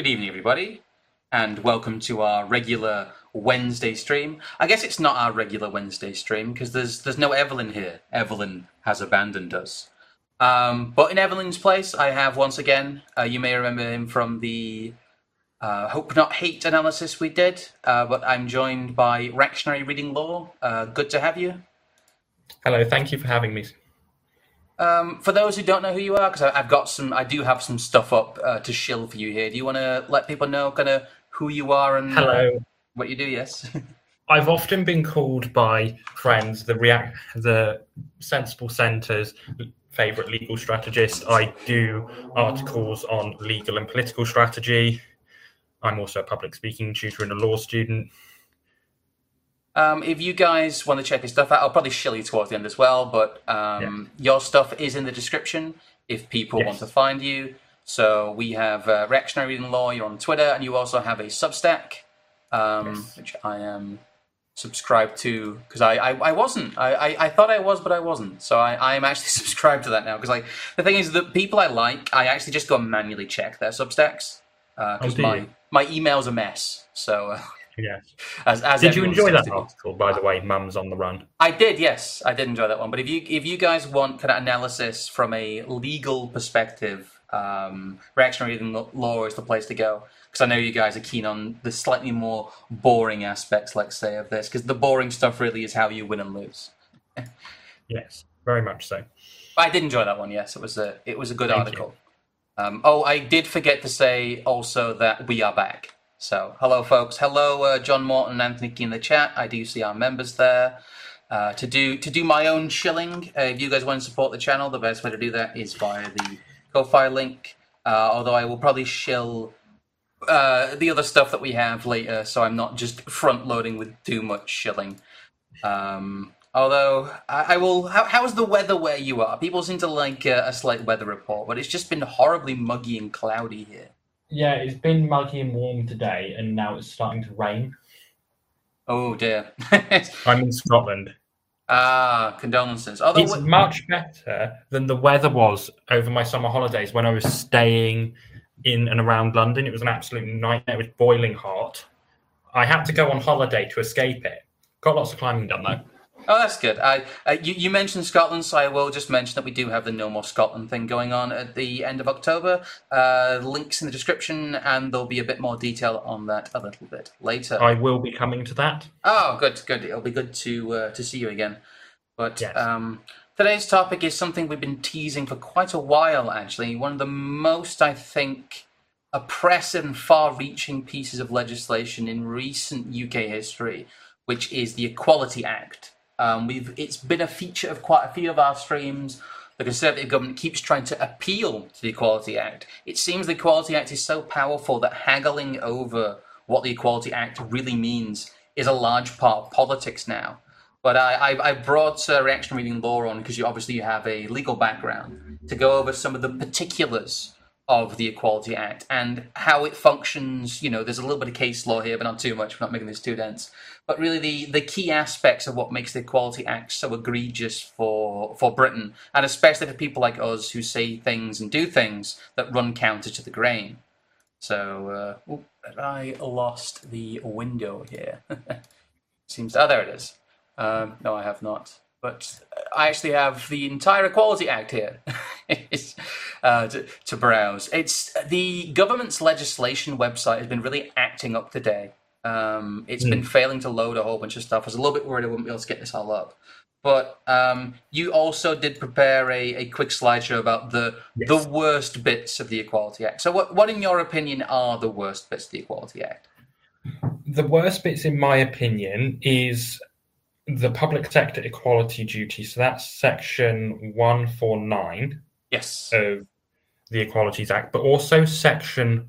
Good evening, everybody, and welcome to our regular Wednesday stream. I guess it's not our regular Wednesday stream because there's no Evelyn here. Evelyn has abandoned us. But in Evelyn's place, I have once again. You may remember him from the Hope Not Hate analysis we did. But I'm joined by Reactionary Reading Law. Good to have you. Hello, thank you for having me. For those who don't know who you are, because I do have some stuff up to shill for you here. Do you want to let people know kind of who you are and Hello. What you do? Yes. I've often been called by friends the Sensible Centre's favourite legal strategist. I do articles on legal and political strategy. I'm also a public speaking tutor and a law student. If you guys want to check your stuff out, I'll probably shill you towards the end as well, but your stuff is in the description if people want to find you. So we have Reactionary Reading Law, you're on Twitter, and you also have a Substack, which I am subscribed to, because I wasn't. I thought I was, but I wasn't. So I am actually subscribed to that now, because the thing is, the people I like, I actually just go and manually check their Substacks, because my email's a mess, so... Yes. As did you enjoy that article, by the way, Mums on the Run? I did, yes. I did enjoy that one. But if you guys want kind of analysis from a legal perspective, Reactionary Reading Law is the place to go. Because I know you guys are keen on the slightly more boring aspects, let's say, of this. Because the boring stuff really is how you win and lose. Yes, very much so. I did enjoy that one, yes. It was a good article. I did forget to say also that we are back. So, hello, folks. Hello, John Morton and Anthony Key in the chat. I do see our members there. To do my own shilling, if you guys want to support the channel, the best way to do that is via the Ko-Fi link. Although I will probably shill the other stuff that we have later, so I'm not just front-loading with too much shilling. Although, I will... How's the weather where you are? People seem to like a slight weather report, but it's just been horribly muggy and cloudy here. Yeah, it's been muggy and warm today, and now it's starting to rain. Oh, dear. I'm in Scotland. Condolences. Although it's much better than the weather was over my summer holidays when I was staying in and around London. It was an absolute nightmare. It was boiling hot. I had to go on holiday to escape it. Got lots of climbing done, though. Oh, that's good. You mentioned Scotland, so I will just mention that we do have the No More Scotland thing going on at the end of October. Links in the description, and there'll be a bit more detail on that a little bit later. I will be coming to that. Oh, good. It'll be good to see you again. But today's topic is something we've been teasing for quite a while, actually. One of the most, I think, oppressive and far-reaching pieces of legislation in recent UK history, which is the Equality Act. It's been a feature of quite a few of our streams. The Conservative government keeps trying to appeal to the Equality Act. It seems the Equality Act is so powerful that haggling over what the Equality Act really means is a large part of politics now. But I brought Reactionary Reading Law on because you have a legal background to go over some of the particulars of the Equality Act and how it functions. There's a little bit of case law here, but not too much. We're not making this too dense. But really the key aspects of what makes the Equality Act so egregious for Britain, and especially for people like us who say things and do things that run counter to the grain. So, I lost the window here. There it is. No, I have not. But I actually have the entire Equality Act here to browse. It's the government's legislation website has been really acting up today. It's been failing to load a whole bunch of stuff. I was a little bit worried I wouldn't be able to get this all up. But you also did prepare a quick slideshow about the worst bits of the Equality Act. So what, in your opinion, are the worst bits of the Equality Act? The worst bits, in my opinion, is the public sector equality duty. So that's section 149 of the Equalities Act, but also section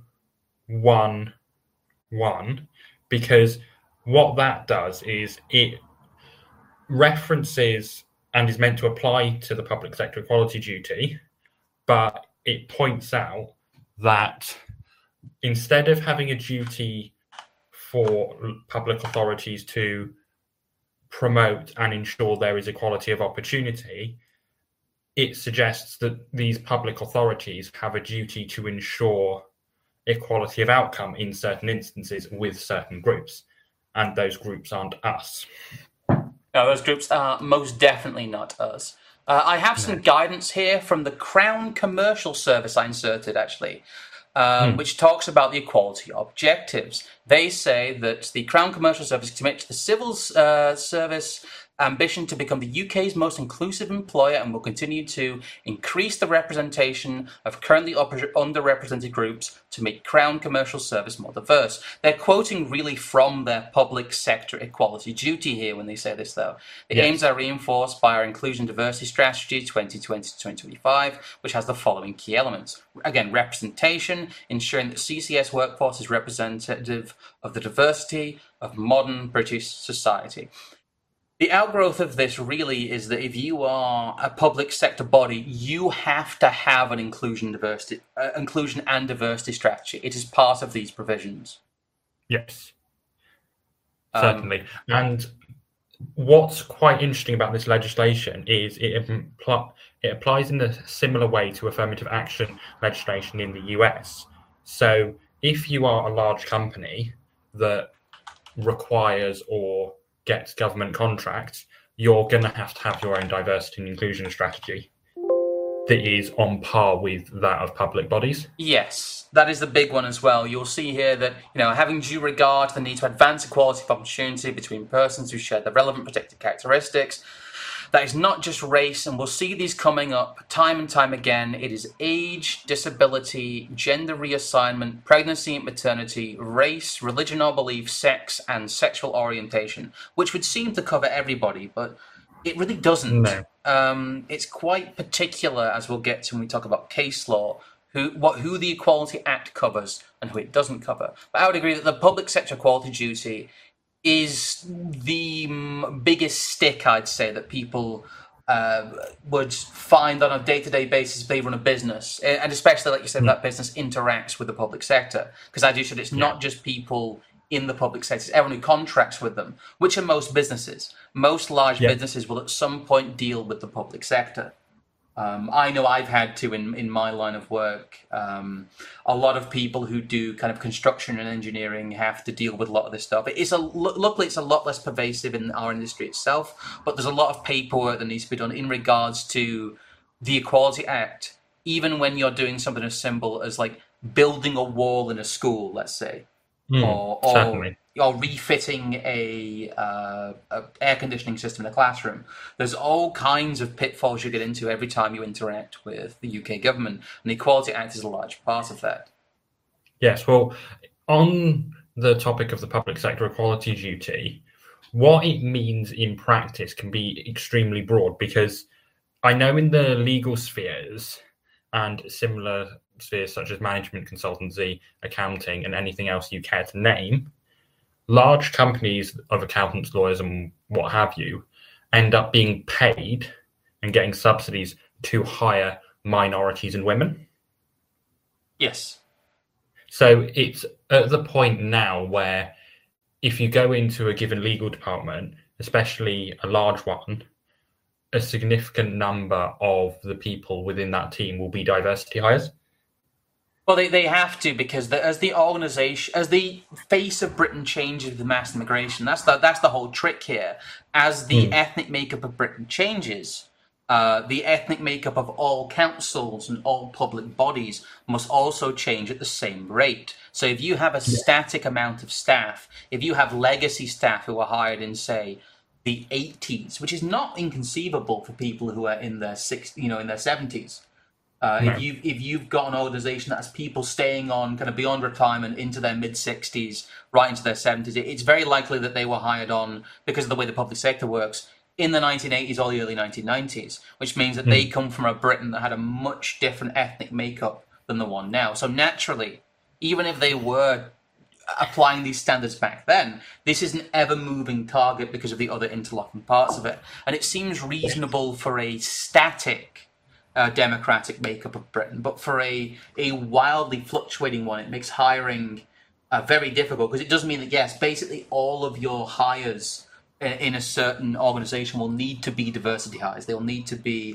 1.1, because what that does is it references and is meant to apply to the public sector equality duty, but it points out that instead of having a duty for public authorities to promote and ensure there is equality of opportunity, it suggests that these public authorities have a duty to ensure equality of outcome in certain instances with certain groups, and those groups aren't us. No, those groups are most definitely not us. I have some guidance here from the Crown Commercial Service I inserted, actually, which talks about the equality objectives. They say that the Crown Commercial Service commits to the civil service ambition to become the UK's most inclusive employer and will continue to increase the representation of currently underrepresented groups to make Crown Commercial Service more diverse. They're quoting really from their public sector equality duty here when they say this, though. The aims are reinforced by our Inclusion Diversity Strategy 2020 to 2025, which has the following key elements. Again, representation, ensuring that CCS workforce is representative of the diversity of modern British society. The outgrowth of this really is that if you are a public sector body, you have to have an inclusion and diversity strategy. It is part of these provisions. Yes, certainly. And what's quite interesting about this legislation is it applies in a similar way to affirmative action legislation in the US. So if you are a large company that requires or gets government contracts, you're going to have your own diversity and inclusion strategy that is on par with that of public bodies. Yes, that is the big one as well. You'll see here that, having due regard to the need to advance equality of opportunity between persons who share the relevant protected characteristics, that is not just race, and we'll see these coming up time and time again. It is age, disability, gender reassignment, pregnancy and maternity, race, religion or belief, sex, and sexual orientation, which would seem to cover everybody, but it really doesn't. No. It's quite particular, as we'll get to when we talk about case law, who the Equality Act covers and who it doesn't cover. But I would agree that the public sector equality duty is the biggest stick, I'd say, that people would find on a day-to-day basis if they run a business. And especially, like you said, that business interacts with the public sector. Because as you said, it's not just people in the public sector, it's everyone who contracts with them, which are most businesses. Most large businesses will at some point deal with the public sector. I know I've had to in my line of work. A lot of people who do kind of construction and engineering have to deal with a lot of this stuff. Luckily, it's a lot less pervasive in our industry itself, but there's a lot of paperwork that needs to be done in regards to the Equality Act, even when you're doing something as simple as like building a wall in a school, let's say, or refitting a air conditioning system in a classroom. There's all kinds of pitfalls you get into every time you interact with the UK government, and the Equality Act is a large part of that. Yes, well, on the topic of the public sector equality duty, what it means in practice can be extremely broad, because I know in the legal spheres and similar spheres such as management consultancy, accounting, and anything else you care to name, large companies of accountants, lawyers, and what have you end up being paid and getting subsidies to hire minorities and women. Yes. So it's at the point now where if you go into a given legal department, especially a large one, a significant number of the people within that team will be diversity hires. Well, they have to, because as the organisation, as the face of Britain changes with mass immigration, that's the whole trick here. As the ethnic makeup of Britain changes, the ethnic makeup of all councils and all public bodies must also change at the same rate. So if you have a static amount of staff, if you have legacy staff who are hired in, say, the 80s, which is not inconceivable for people who are in their in their 70s. If you've got an organisation that has people staying on kind of beyond retirement into their mid-60s, right into their 70s, it's very likely that they were hired on, because of the way the public sector works, in the 1980s or the early 1990s, which means that they come from a Britain that had a much different ethnic makeup than the one now. So naturally, even if they were applying these standards back then, this is an ever-moving target because of the other interlocking parts of it. And it seems reasonable for a static democratic makeup of Britain, but for a wildly fluctuating one, it makes hiring very difficult, because it does mean that, yes, basically all of your hires in a certain organisation will need to be diversity hires. They'll need to be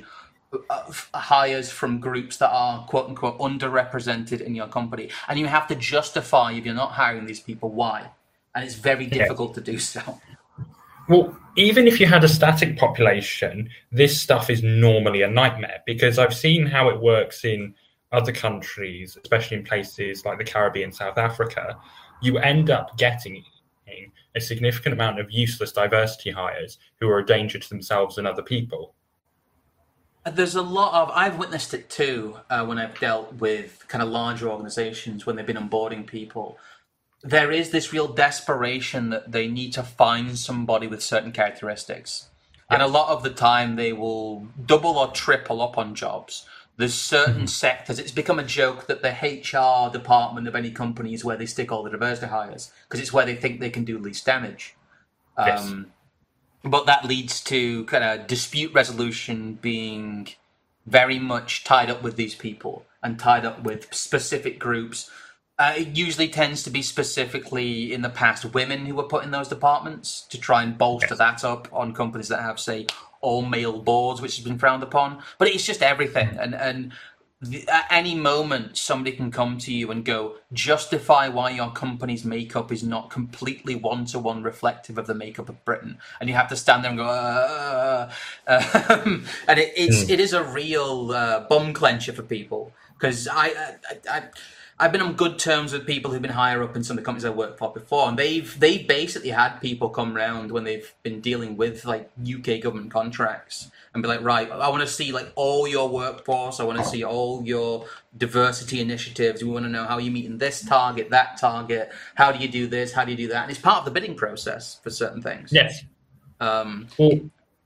hires from groups that are quote unquote underrepresented in your company, and you have to justify if you're not hiring these people why, and it's very difficult to do so. Well, even if you had a static population, this stuff is normally a nightmare, because I've seen how it works in other countries, especially in places like the Caribbean, South Africa. You end up getting a significant amount of useless diversity hires who are a danger to themselves and other people. There's a lot of, I've witnessed it too when I've dealt with kind of larger organizations when they've been onboarding people. There is this real desperation that they need to find somebody with certain characteristics. And a lot of the time they will double or triple up on jobs. There's certain sectors, it's become a joke that the HR department of any company is where they stick all the diversity hires, because it's where they think they can do least damage. Yes. But that leads to kind of dispute resolution being very much tied up with these people and tied up with specific groups. It usually tends to be specifically in the past women who were put in those departments to try and bolster that up on companies that have, say, all male boards, which has been frowned upon. But it's just everything. And at any moment, somebody can come to you and go, justify why your company's makeup is not completely one-to-one reflective of the makeup of Britain. And you have to stand there and go, and it is a real bum clencher for people. Because I've been on good terms with people who've been higher up in some of the companies I worked for before, and they've basically had people come round when they've been dealing with like UK government contracts and be like, right, I want to see like all your workforce, I want to see all your diversity initiatives. We want to know how you're meeting this target, that target. How do you do this? How do you do that? And it's part of the bidding process for certain things. Yes. Well,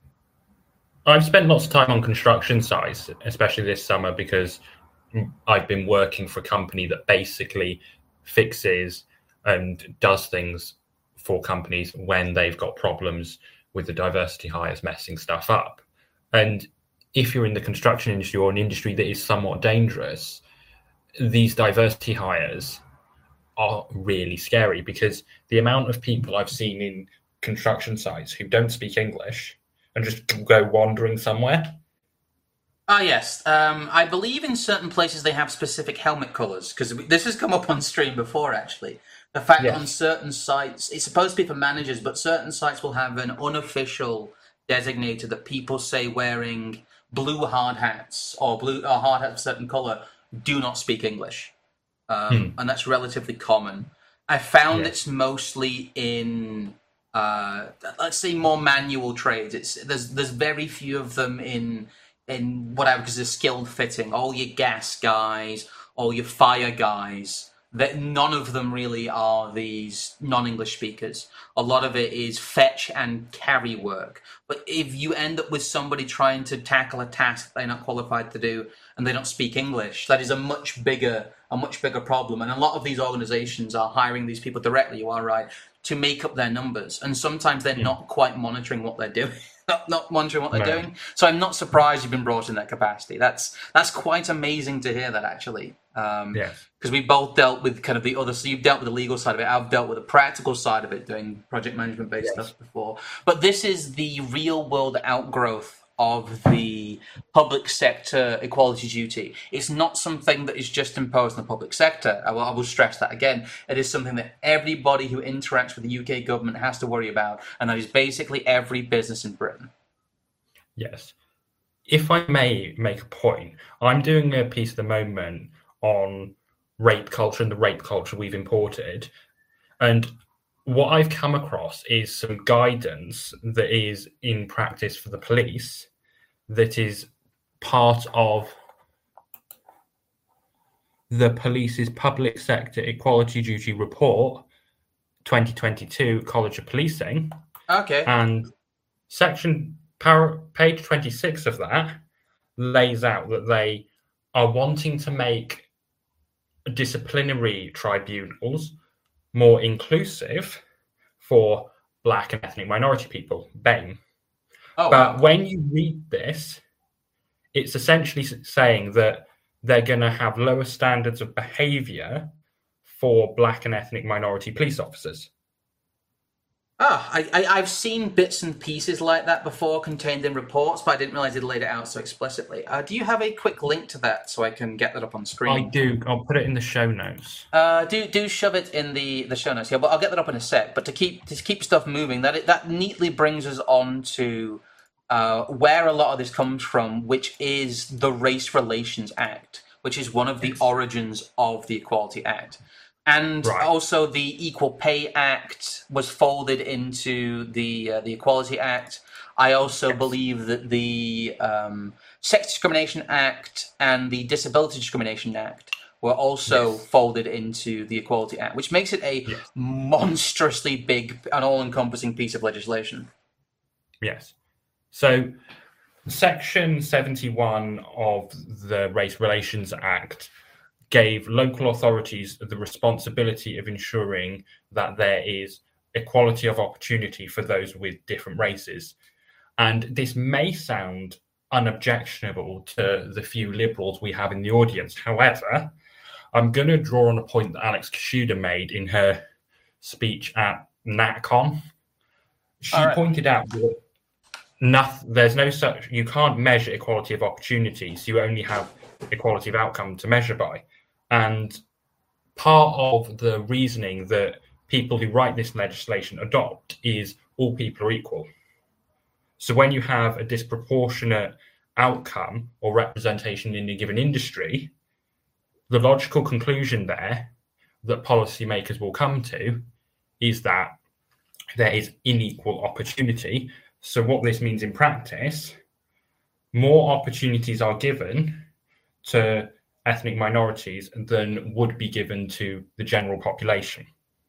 I've spent lots of time on construction sites, especially this summer, because I've been working for a company that basically fixes and does things for companies when they've got problems with the diversity hires messing stuff up. And if you're in the construction industry or an industry that is somewhat dangerous, these diversity hires are really scary, because the amount of people I've seen in construction sites who don't speak English and just go wandering somewhere. Yes. I believe in certain places they have specific helmet colours, because this has come up on stream before, actually. The fact that on certain sites, it's supposed to be for managers, but certain sites will have an unofficial designator that people say wearing blue hard hats or hard hats of a certain colour do not speak English. And that's relatively common. I found it's mostly in, let's say, more manual trades. There's very few of them in what I would consider skilled fitting. All your gas guys, all your fire guys, that none of them really are these non-English speakers. A lot of it is fetch and carry work. But if you end up with somebody trying to tackle a task they're not qualified to do and they don't speak English, that is a much bigger problem. And a lot of these organizations are hiring these people directly, you are right, to make up their numbers. And sometimes they're not quite monitoring what they're doing. Not monitoring what they're doing. So I'm not surprised you've been brought in that capacity. That's quite amazing to hear that, actually. Because we both dealt with kind of the other, so you've dealt with the legal side of it, I've dealt with the practical side of it, doing project management based stuff before. But this is the real world outgrowth of the public sector equality duty. It's not something that is just imposed on the public sector. I will stress that again. It is something that everybody who interacts with the UK government has to worry about, and that is basically every business in Britain. Yes. If I may make a point, I'm doing a piece at the moment on rape culture and the rape culture we've imported. And what I've come across is some guidance that is in practice for the police that is part of the police's Public Sector Equality Duty Report 2022, College of Policing. Okay. And page 26 of that lays out that they are wanting to make disciplinary tribunals more inclusive for Black and ethnic minority people, BAME. But when you read this, it's essentially saying that they're going to have lower standards of behaviour for Black and ethnic minority police officers. I've seen bits and pieces like that before contained in reports, but I didn't realise they'd laid it out so explicitly. Do you have a quick link to that so I can get that up on screen? I do. I'll put it in the show notes. Do shove it in the show notes, yeah, but I'll get that up in a sec. But to keep stuff moving, that neatly brings us on to where a lot of this comes from, which is the Race Relations Act, which is one of the origins of the Equality Act. And also the Equal Pay Act was folded into the Equality Act. I also believe that the Sex Discrimination Act and the Disability Discrimination Act were also folded into the Equality Act, which makes it a monstrously big and all-encompassing piece of legislation. Yes. So Section 71 of the Race Relations Act gave local authorities the responsibility of ensuring that there is equality of opportunity for those with different races. And this may sound unobjectionable to the few liberals we have in the audience. However, I'm going to draw on a point that Alex Kashuda made in her speech at NatCon. She pointed out that there's no such, you can't measure equality of opportunity, so you only have equality of outcome to measure by. And part of the reasoning that people who write this legislation adopt is all people are equal. So when you have a disproportionate outcome or representation in a given industry, the logical conclusion there that policymakers will come to is that there is unequal opportunity. So what this means in practice, more opportunities are given to ethnic minorities than would be given to the general population.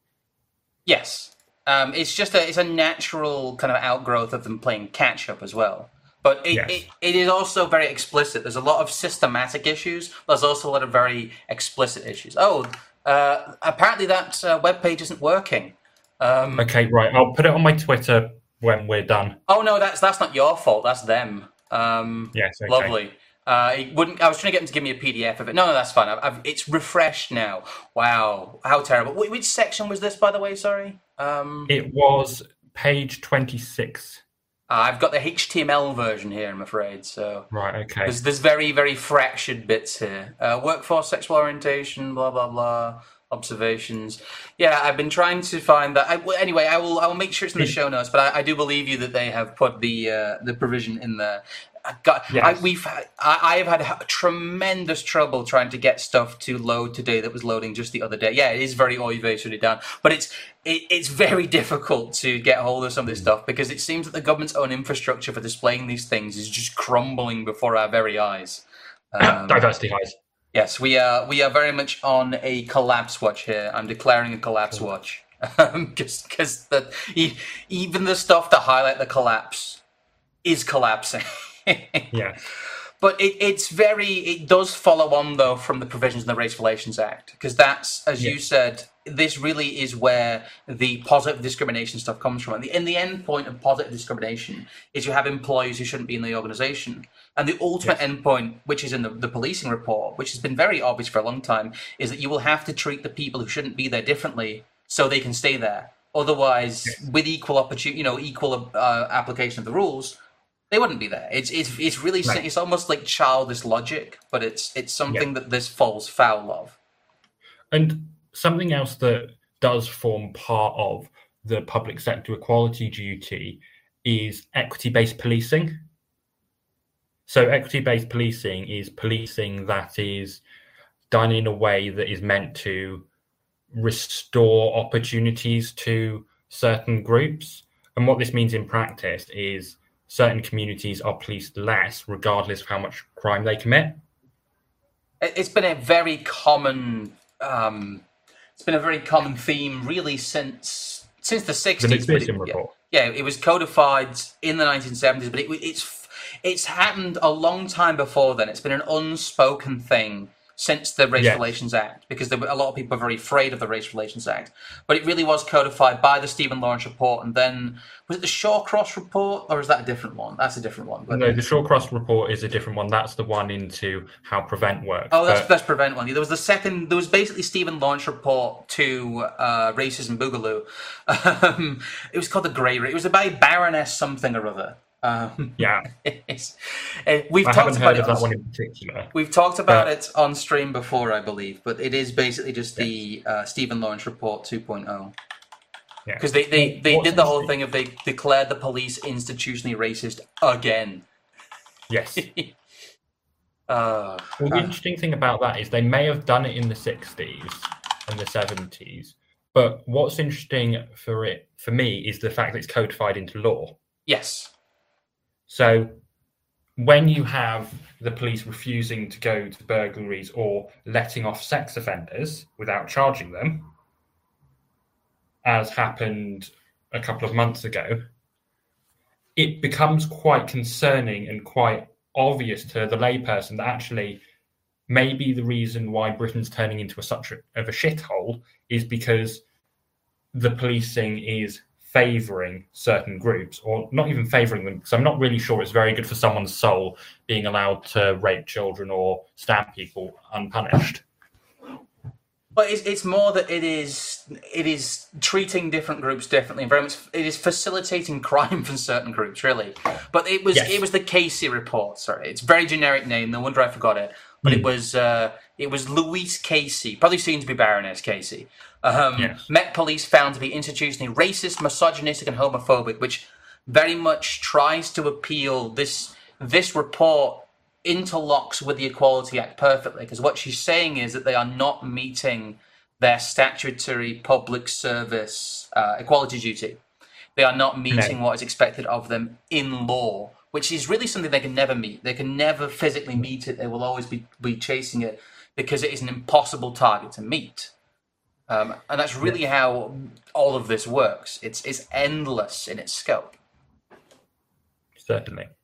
Yes. It's a natural kind of outgrowth of them playing catch up as well. But it is also very explicit. There's a lot of systematic issues. There's also a lot of very explicit issues. Apparently that webpage isn't working. Okay, right. I'll put it on my Twitter when we're done. Oh no, that's not your fault. That's them. Yes. Okay. Lovely. I was trying to get them to give me a PDF of it. No, that's fine. It's refreshed now. Wow, how terrible. Which section was this, by the way? Sorry. It was page 26. I've got the HTML version here, I'm afraid. So right, okay. There's very, very fractured bits here. Workforce, sexual orientation, blah blah blah. Observations. Yeah, I've been trying to find that. Anyway, I will make sure it's in the show notes. But I do believe you that they have put the provision in there. I have had tremendous trouble trying to get stuff to load today that was loading just the other day. Yeah, it is very oy-vey down, but it's very difficult to get hold of some of this stuff because it seems that the government's own infrastructure for displaying these things is just crumbling before our very eyes. Diversity highs. Yes, we are very much on a collapse watch here. I'm declaring a collapse watch because even the stuff to highlight the collapse is collapsing. Yeah, but it does follow on though from the provisions of the Race Relations Act because that's, as you said, this really is where the positive discrimination stuff comes from. And the end point of positive discrimination is you have employees who shouldn't be in the organisation. And the ultimate endpoint, which is in the policing report, which has been very obvious for a long time, is that you will have to treat the people who shouldn't be there differently so they can stay there. Otherwise, with equal opportunity, equal application of the rules, they wouldn't be there. It's really it's almost like childish logic, but it's something that this falls foul of. And something else that does form part of the public sector equality duty is equity-based policing. So equity-based policing is policing that is done in a way that is meant to restore opportunities to certain groups. And what this means in practice is certain communities are policed less regardless of how much crime they commit. It's been a very common theme really since the 60s. The McPherson report. Yeah, it was codified in the 1970s, but it's happened a long time before then. It's been an unspoken thing since the Race Relations Act, because a lot of people are very afraid of the Race Relations Act. But it really was codified by the Stephen Lawrence report, and then was it the Shawcross report, or is that a different one? That's a different one. But no, the Shawcross report is a different one. That's the one into how Prevent works. Oh, that's Prevent one. There was the second. There was basically Stephen Lawrence report to Racism Boogaloo. It was called the Grey. It was about Baroness something or other. Yeah, we've I talked haven't about heard it of that one in particular. We've talked about it on stream before, I believe, but it is basically just the Stephen Lawrence report 2.0. Because they did the whole thing of they declared the police institutionally racist again. Yes. Well, the interesting thing about that is they may have done it in the 60s and the 70s, but what's interesting for me is the fact that it's codified into law. Yes. So when you have the police refusing to go to burglaries or letting off sex offenders without charging them, as happened a couple of months ago, it becomes quite concerning and quite obvious to the layperson that actually maybe the reason why Britain's turning into such of a shithole is because the policing is favouring certain groups, or not even favouring them, because I'm not really sure it's very good for someone's soul being allowed to rape children or stab people unpunished. But it's more that it is treating different groups differently, and very much it is facilitating crime for certain groups, really. But it was the Casey report. Sorry, it's a very generic name. No wonder I forgot it. But it was Louise Casey, probably soon to be Baroness Casey. Met Police found to be institutionally racist, misogynistic, and homophobic, which very much tries to appeal. This report interlocks with the Equality Act perfectly, because what she's saying is that they are not meeting their statutory public service equality duty. They are not meeting what is expected of them in law, which is really something they can never meet. They can never physically meet it. They will always be chasing it because it is an impossible target to meet. And that's really how all of this works. It's endless in its scope. Certainly.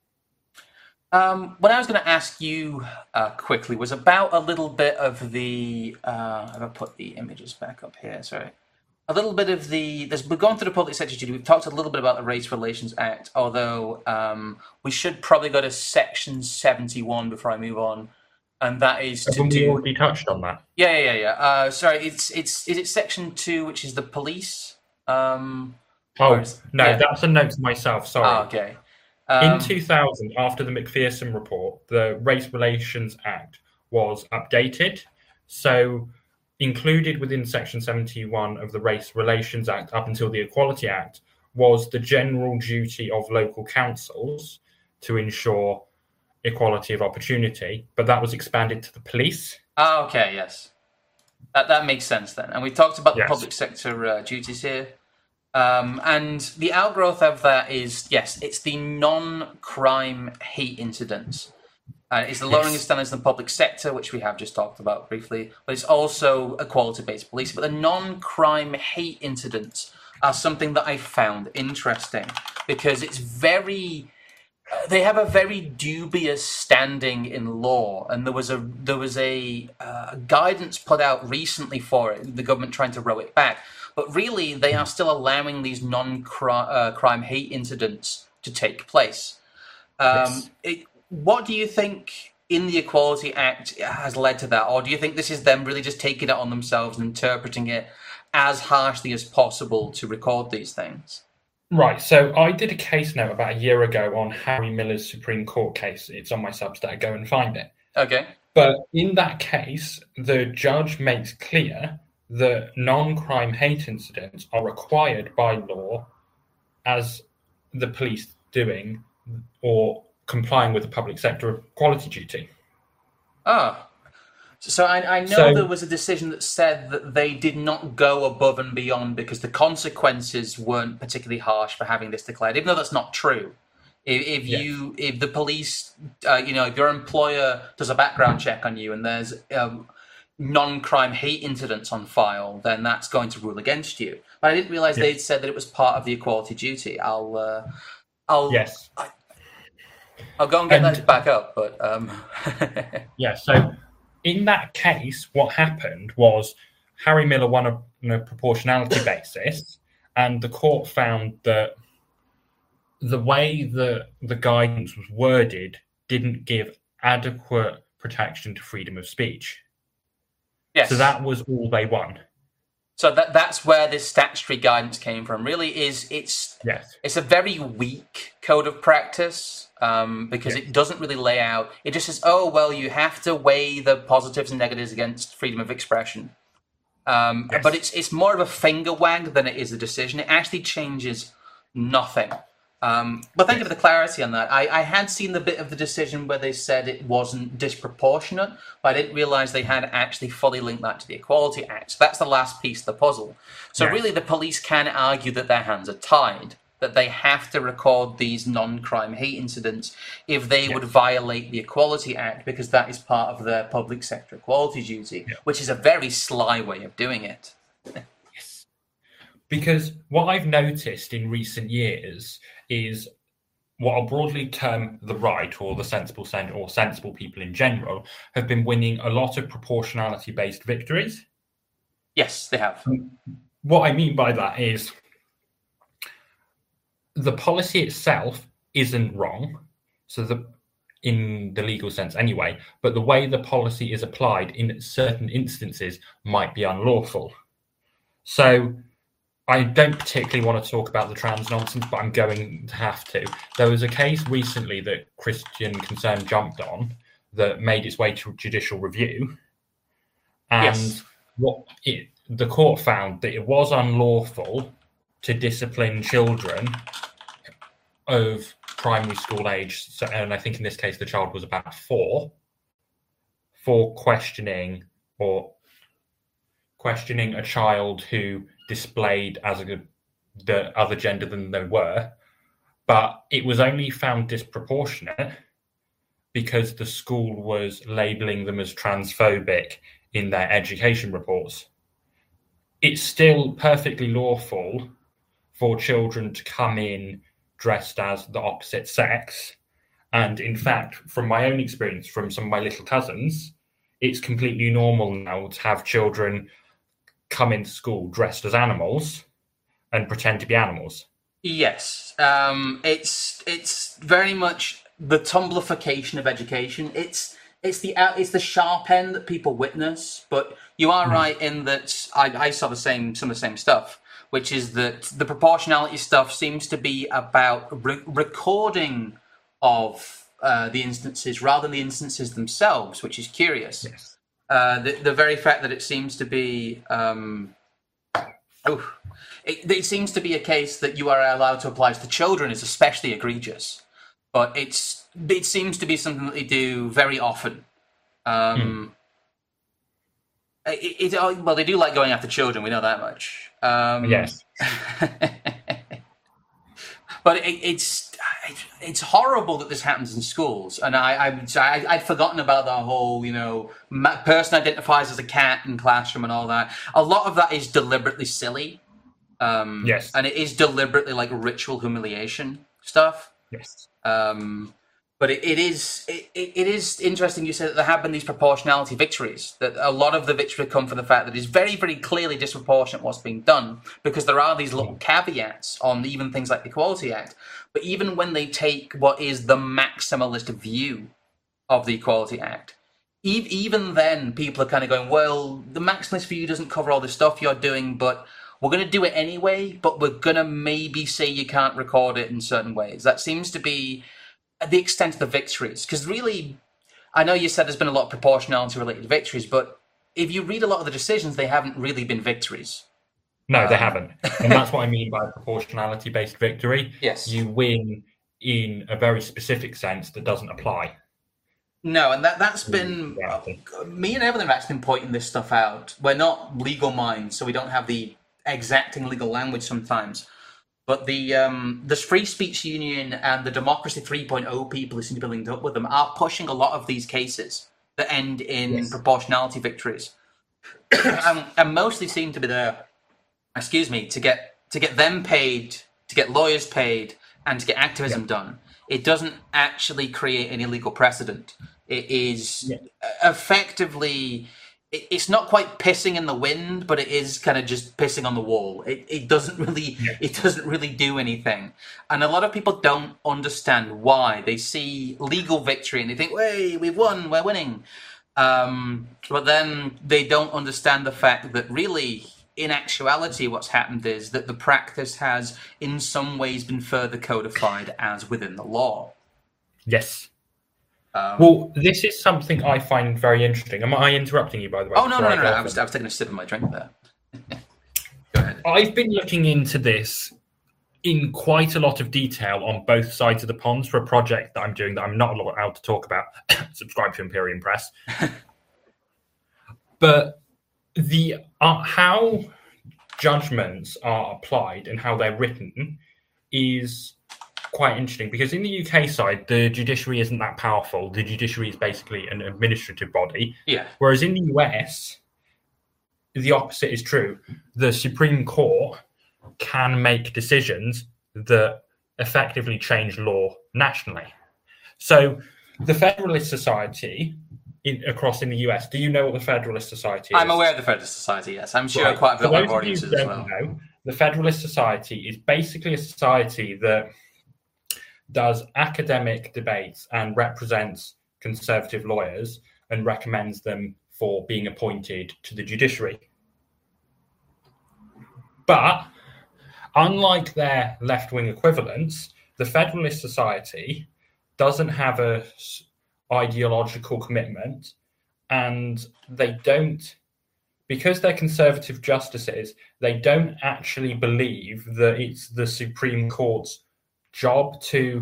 What I was going to ask you quickly was about a little bit of the... I'm going to put the images back up here, sorry. A little bit of we've gone through the public sector duty. We've talked a little bit about the Race Relations Act, although we should probably go to Section 71 before I move on. And that is to do... We already touched on that. Yeah. Sorry, is it Section 2, which is the police? That's a note to myself, sorry. Oh, okay. In 2000, after the McPherson report, the Race Relations Act was updated. So included within Section 71 of the Race Relations Act up until the Equality Act was the general duty of local councils to ensure equality of opportunity, but that was expanded to the police. Oh, okay, yes. That makes sense then. And we talked about the public sector duties here. And the outgrowth of that is, it's the non-crime hate incidents. It's the lowering of standards in the public sector, which we have just talked about briefly, but it's also equality-based policing. But the non-crime hate incidents are something that I found interesting because it's they have a very dubious standing in law, and there was a guidance put out recently for it, the government trying to row it back. But really, they are still allowing these non-crime hate incidents to take place. What do you think in the Equality Act has led to that? Or do you think this is them really just taking it on themselves and interpreting it as harshly as possible to record these things? Right, so I did a case note about a year ago on Harry Miller's Supreme Court case. It's on my Substack, go and find it. Okay. But in that case, the judge makes clear that non-crime hate incidents are required by law as the police doing or complying with the public sector equality duty. So I know there was a decision that said that they did not go above and beyond because the consequences weren't particularly harsh for having this declared, even though that's not true. If the police, if your employer does a background check on you and there's non-crime hate incidents on file, then that's going to rule against you. But I didn't realize they'd said that it was part of the equality duty. I'll go and get that back up. But so in that case, what happened was Harry Miller won on a proportionality basis, and the court found that the way that the guidance was worded didn't give adequate protection to freedom of speech. Yes. So that was all they won. So that's where this statutory guidance came from. Really, it's a very weak code of practice because it doesn't really lay out. It just says, oh well, you have to weigh the positives and negatives against freedom of expression. But it's more of a finger wag than it is a decision. It actually changes nothing. But thank you for the clarity on that. I had seen the bit of the decision where they said it wasn't disproportionate, but I didn't realize they had actually fully linked that to the Equality Act. So that's the last piece of the puzzle. So really the police can argue that their hands are tied, that they have to record these non-crime hate incidents if they would violate the Equality Act, because that is part of their public sector equality duty, which is a very sly way of doing it. Because what I've noticed in recent years is what I'll broadly term the right, or the sensible centre, or sensible people in general, have been winning a lot of proportionality-based victories. Yes, they have. What I mean by that is the policy itself isn't wrong, in the legal sense anyway, but the way the policy is applied in certain instances might be unlawful. So I don't particularly want to talk about the trans nonsense, but I'm going to have to. There was a case recently that Christian Concern jumped on that made its way to judicial review. And the court found that it was unlawful to discipline children of primary school age, and I think in this case the child was about 4, for questioning a child who displayed as the other gender than they were, but it was only found disproportionate because the school was labelling them as transphobic in their education reports. It's still perfectly lawful for children to come in dressed as the opposite sex, and in fact, from my own experience from some of my little cousins, it's completely normal now to have children come into school dressed as animals and pretend to be animals. Yes, it's very much the Tumblification of education. It's the sharp end that people witness, but you are right in that I saw some of the same stuff, which is that the proportionality stuff seems to be about recording of the instances rather than the instances themselves, which is curious. Yes. The very fact that it seems to be it seems to be a case that you are allowed to apply to children is especially egregious, but it seems to be something that they do very often. Well, they do like going after children. We know that much. Yes. But it's horrible that this happens in schools, and I'd forgotten about that whole person identifies as a cat in classroom and all that. A lot of that is deliberately silly, yes, and it is deliberately like ritual humiliation stuff. Yes, but it is interesting. You said that there have been these proportionality victories. That a lot of the victory come from the fact that it's very, very clearly disproportionate what's being done, because there are these little caveats on even things like the Equality Act. But even when they take what is the maximalist view of the Equality Act, even then people are kind of going, well, the maximalist view doesn't cover all the stuff you're doing, but we're going to do it anyway, but we're going to maybe say you can't record it in certain ways. That seems to be the extent of the victories. Because really, I know you said there's been a lot of proportionality-related victories, but if you read a lot of the decisions, they haven't really been victories. No, they haven't. And that's what I mean by proportionality-based victory. Yes. You win in a very specific sense that doesn't apply. No, and that's been... me and Evelyn have actually been pointing this stuff out. We're not legal minds, so we don't have the exacting legal language sometimes. But the Free Speech Union and the Democracy 3.0 people who seem to be linked up with them are pushing a lot of these cases that end in proportionality victories. and mostly seem to be there, to get them paid, to get lawyers paid, and to get activism done. It doesn't actually create any legal precedent. It is effectively, it's not quite pissing in the wind, but it is kind of just pissing on the wall. It doesn't really do anything. And a lot of people don't understand why. They see legal victory and they think, "Hey, we've won, we're winning." But then they don't understand the fact that really, in actuality, what's happened is that the practice has in some ways been further codified as within the law. Yes. Well, this is something I find very interesting. Am I interrupting you, by the way? Oh, no. I was taking a sip of my drink there. Go ahead. I've been looking into this in quite a lot of detail on both sides of the pond for a project that I'm doing that I'm not allowed to talk about. Subscribe to Empyrean Press. But the how judgments are applied and how they're written is quite interesting, because in the UK side, the judiciary isn't that powerful. The judiciary is basically an administrative body. Yeah. Whereas in the US, the opposite is true. The Supreme Court can make decisions that effectively change law nationally. So the Federalist Society across in the US, do you know what the Federalist Society is? I'm aware of the Federalist Society, yes. I'm sure quite a lot of audiences as well. The Federalist Society is basically a society that does academic debates and represents conservative lawyers and recommends them for being appointed to the judiciary. But unlike their left-wing equivalents, the Federalist Society doesn't have a ideological commitment, and they don't, because they're conservative justices, they don't actually believe that it's the Supreme Court's job to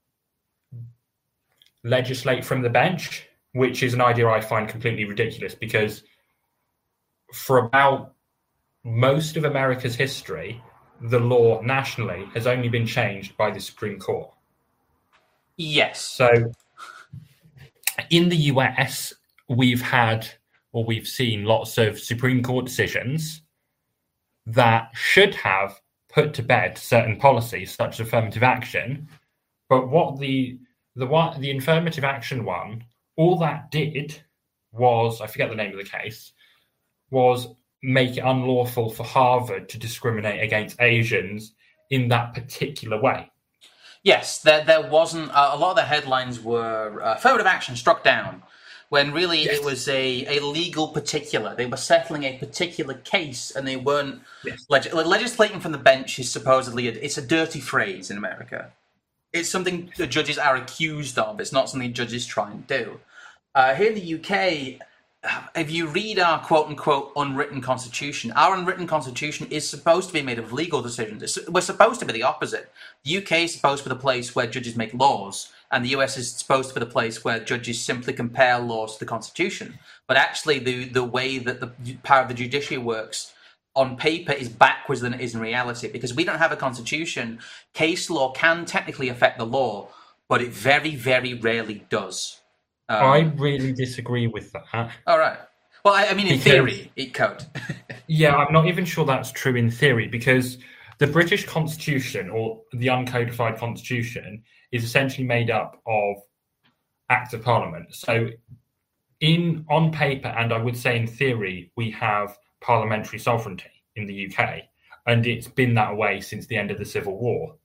legislate from the bench, which is an idea I find completely ridiculous, because for about most of America's history, the law nationally has only been changed by the Supreme Court. Yes. So in the US, we've seen lots of Supreme Court decisions that should have put to bed certain policies, such as affirmative action. But what the affirmative action one, all that did was, I forget the name of the case, was make it unlawful for Harvard to discriminate against Asians in that particular way. Yes, there wasn't, a lot of the headlines were affirmative action struck down, when really it was a legal particular. They were settling a particular case, and they weren't... Yes. Legislating from the bench is supposedly, it's a dirty phrase in America. It's something the judges are accused of. It's not something judges try and do. Here in the UK, if you read our quote-unquote unwritten constitution, our unwritten constitution is supposed to be made of legal decisions. We're supposed to be the opposite. The UK is supposed to be the place where judges make laws, and the US is supposed to be the place where judges simply compare laws to the Constitution. But actually, the way that the power of the judiciary works on paper is backwards than it is in reality. Because we don't have a constitution, case law can technically affect the law, but it very, very rarely does. I really disagree with that. All right. Well, I mean, in theory, it could. Yeah, I'm not even sure that's true in theory, because the British Constitution, or the uncodified Constitution, is essentially made up of Acts of Parliament. So on paper, and I would say in theory, we have parliamentary sovereignty in the UK, and it's been that way since the end of the Civil War.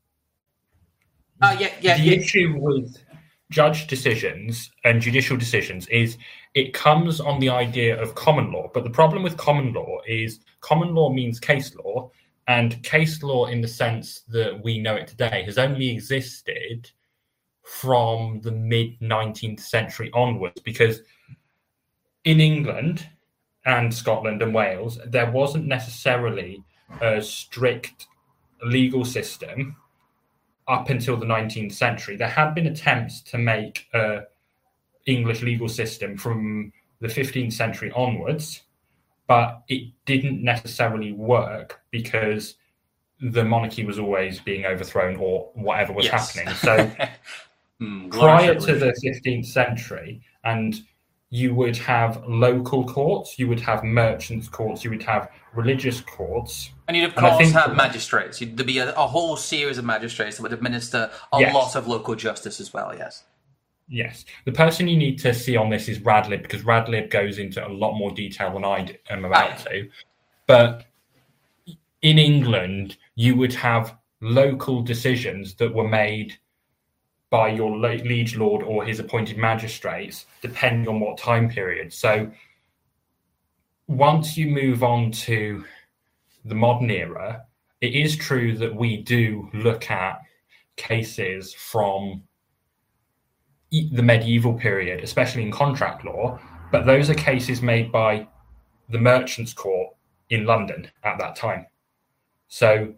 The issue with judge decisions and judicial decisions is it comes on the idea of common law. But the problem with common law is common law means case law, and case law in the sense that we know it today has only existed from the mid-19th century onwards, because in England and Scotland and Wales, there wasn't necessarily a strict legal system up until the 19th century. There had been attempts to make an English legal system from the 15th century onwards, but it didn't necessarily work because the monarchy was always being overthrown or whatever was happening. So prior to the 15th century, and you would have local courts, you would have merchants' courts, you would have religious courts. And you'd, of course, have magistrates. There'd be a whole series of magistrates that would administer a lot of local justice as well, yes. Yes. The person you need to see on this is Radlib, because Radlib goes into a lot more detail than I am about to. But in England, you would have local decisions that were made by your liege lord or his appointed magistrates, depending on what time period. So once you move on to the modern era, it is true that we do look at cases from the medieval period, especially in contract law, but those are cases made by the Merchants' Court in London at that time. So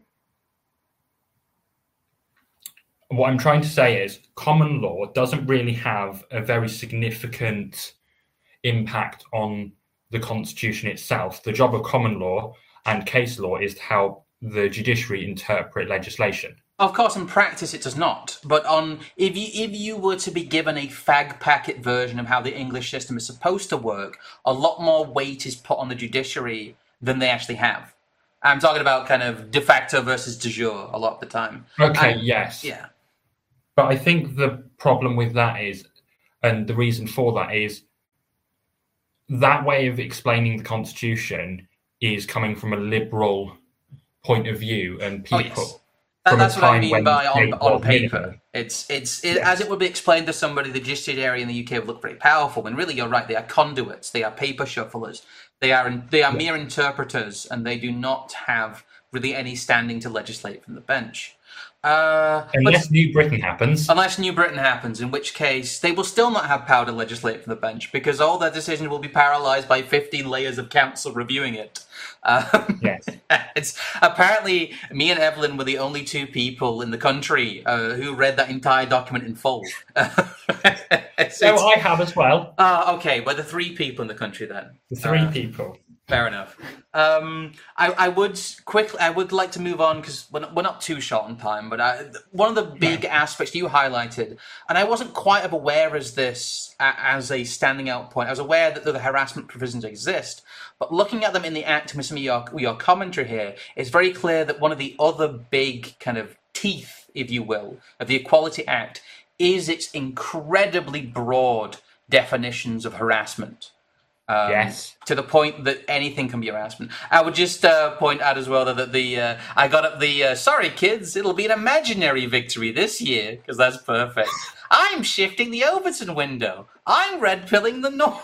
what I'm trying to say is common law doesn't really have a very significant impact on the Constitution itself. The job of common law and case law is to help the judiciary interpret legislation. Of course, in practice, it does not. But if you were to be given a fag packet version of how the English system is supposed to work, a lot more weight is put on the judiciary than they actually have. I'm talking about kind of de facto versus de jure a lot of the time. Okay, yes. Yeah. But I think the problem with that is, and the reason for that is, that way of explaining the Constitution is coming from a liberal point of view, and people. That's what I mean by on paper. It's as it would be explained to somebody, the judiciary in the UK would look very powerful. And really, you're right. They are conduits. They are paper shufflers. They are mere interpreters, and they do not have really any standing to legislate from the bench. Unless New Britain happens. Unless New Britain happens, in which case they will still not have power to legislate from the bench, because all their decisions will be paralysed by 15 layers of council reviewing it. Yes. It's apparently me and Evelyn were the only two people in the country who read that entire document in full. So I have as well. Okay, but the three people in the country then. The three people. Fair enough. I would like to move on because we're not too short on time. But one of the big aspects you highlighted, and I wasn't quite as aware as this as a standing out point. I was aware that the harassment provisions exist, but looking at them in the Act and some of your commentary here, it's very clear that one of the other big kind of teeth, if you will, of the Equality Act is its incredibly broad definitions of harassment. Yes. To the point that anything can be harassment. I would just point out as well that I got up the sorry kids, it'll be an imaginary victory this year because that's perfect. I'm shifting the Overton window. I'm red pilling the North.